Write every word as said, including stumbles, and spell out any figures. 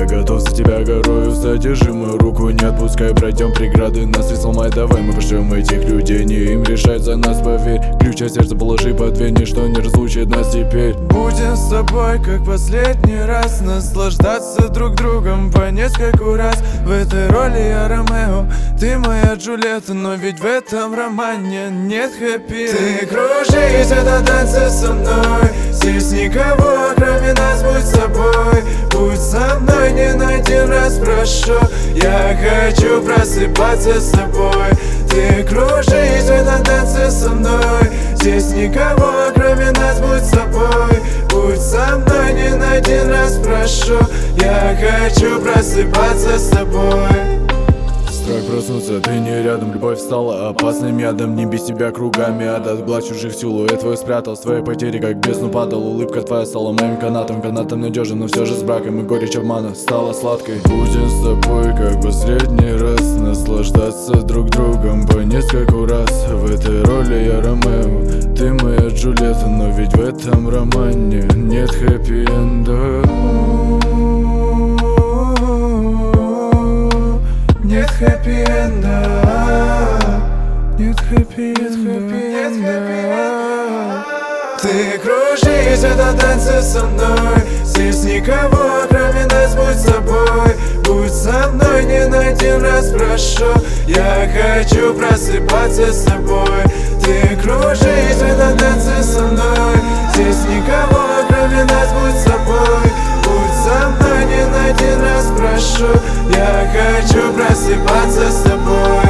готов за тебя горою. Задержи мою руку, не отпускай, пройдем преграды, нас не сломай. Давай мы пошлем этих людей, не им решать за нас, поверь. Ключ от сердца положи под дверь, ничто не разлучит нас теперь. Будем с тобой, как последний раз, наслаждаться друг другом по нескольку раз. В этой роли я Ромео, ты моя Джульетта, но ведь в этом романе нет хэппи. Ты кружись, это танцы со мной, здесь никого, кроме нас, будь собой. Будь со мной, не на один раз прошу, я хочу просыпаться с тобой. Ты кружись, в этом танце со мной, здесь никого, кроме нас, будь собой. Будь со мной, не на один раз прошу, я хочу просыпаться с тобой. Страх проснуться, ты не рядом, любовь стала опасным ядом. Не без тебя кругами ада, глаз чужих силуэт твой спрятал. Свои потери, как в бездну падал, улыбка твоя стала моим канатом. Канатом надежен, но все же с браком, и горечь обмана стала сладкой. Будем с тобой, как последний раз, наслаждаться друг другом по нескольку раз. В этой роли я Ромео, ты моя Джульетта, но ведь в этом романе нет хэппи-энда. Нет хэппи-энда, нет хэппи-энда. Ты кружись, это танцы со мной, здесь никого, кроме нас, будь собой. Будь со мной, не на один раз прошу, я хочу просыпаться с тобой. Ты кружись, это танцы со мной, здесь никого, кроме нас, будь собой. Будь со мной, не на один раз прошу, я хочу просыпаться с тобой.